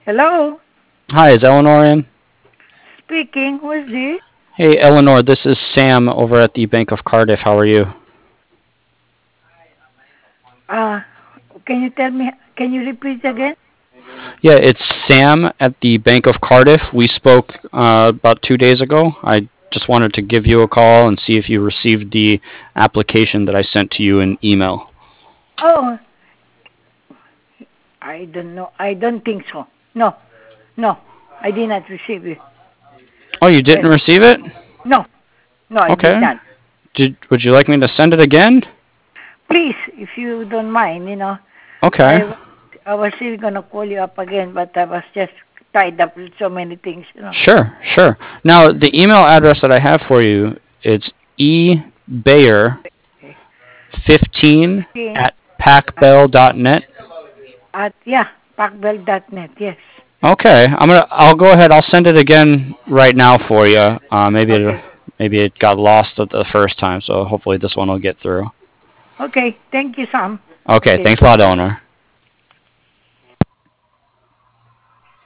Hello? Hi, is Eleanor in? Speaking. Who is this? Hey, Eleanor, this is Sam over at the Bank of Cardiff. How are you? Uh, can you tell me, can you repeat again? Yeah, it's Sam at the Bank of Cardiff. We spoke about 2 days ago. I just wanted to give you a call and see if you received the application that I sent to you in email. Oh, I don't know. I don't think so. No, no, I did not receive it. Oh, you Yes. didn't receive it? No, no, I did Okay. not. Would you like me to send it again? Please, if you don't mind. Okay. I, I was still going to call you up again, but I was just tied up with so many things. Sure, sure. Now, the email address that I have for you, it's ebayer15 15 at pacbell.net. yeah, pacbell.net, yes. Okay, I'll go ahead. I'll send it again right now for you. Okay, Maybe it got lost at the first time, so hopefully this one will get through. okay. Thank you, Sam. Okay, Okay. thanks a lot, Eleanor.